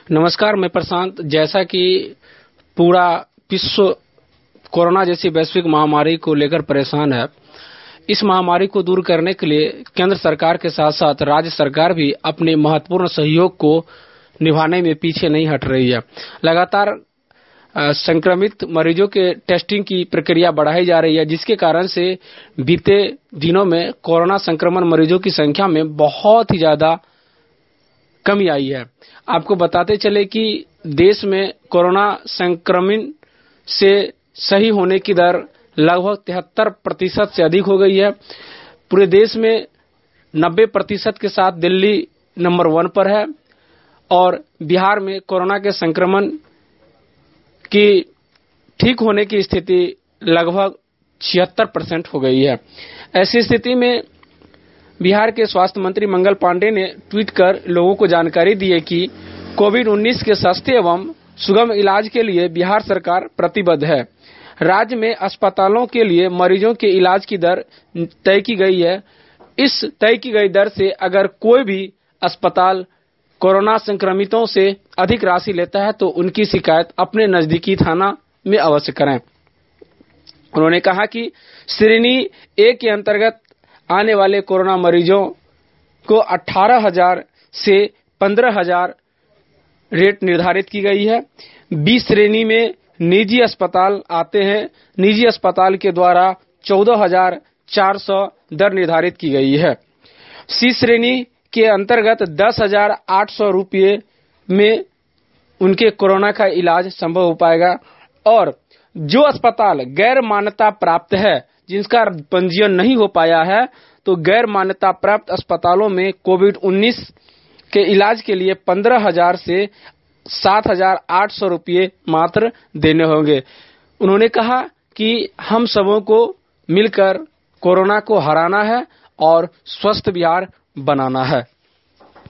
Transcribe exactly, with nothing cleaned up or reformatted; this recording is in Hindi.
नमस्कार, मैं प्रशांत। जैसा कि पूरा विश्व कोरोना जैसी वैश्विक महामारी को लेकर परेशान है, इस महामारी को दूर करने के लिए केंद्र सरकार के साथ साथ राज्य सरकार भी अपने महत्वपूर्ण सहयोग को निभाने में पीछे नहीं हट रही है। लगातार संक्रमित मरीजों के टेस्टिंग की प्रक्रिया बढ़ाई जा रही है, जिसके कारण से बीते दिनों में कोरोना संक्रमण मरीजों की संख्या में बहुत ही ज्यादा कमी आई है। आपको बताते चले कि देश में कोरोना संक्रमण से सही होने की दर लगभग तिहत्तर प्रतिशत से अधिक हो गई है। पूरे देश में नब्बे प्रतिशत के साथ दिल्ली नंबर वन पर है और बिहार में कोरोना के संक्रमण की ठीक होने की स्थिति लगभग छिहत्तर परसेंट हो गई है। ऐसी स्थिति में बिहार के स्वास्थ्य मंत्री मंगल पांडे ने ट्वीट कर लोगों को जानकारी दी है कि कोविड उन्नीस के सस्ते एवं सुगम इलाज के लिए बिहार सरकार प्रतिबद्ध है। राज्य में अस्पतालों के लिए मरीजों के इलाज की दर तय की गई है। इस तय की गई दर से अगर कोई भी अस्पताल कोरोना संक्रमितों से अधिक राशि लेता है तो उनकी शिकायत अपने नजदीकी थाना में अवश्य करें। उन्होंने कहा कि श्रेणी ए के अंतर्गत आने वाले कोरोना मरीजों को अठारह हजार से पंद्रह हजार रेट निर्धारित की गई है। बी श्रेणी में निजी अस्पताल आते हैं। निजी अस्पताल के द्वारा चौदह हजार चार सौ दर निर्धारित की गई है। सी श्रेणी के अंतर्गत दस हजार आठ सौ रुपये में उनके कोरोना का इलाज संभव हो पाएगा और जो अस्पताल गैर मान्यता प्राप्त है, जिनका पंजीयन नहीं हो पाया है, तो गैर मान्यता प्राप्त अस्पतालों में कोविड उन्नीस के इलाज के लिए पंद्रह हजार से सात हजार आठ सौ रुपये मात्र देने होंगे। उन्होंने कहा कि हम सबों को मिलकर कोरोना को हराना है और स्वस्थ बिहार बनाना है।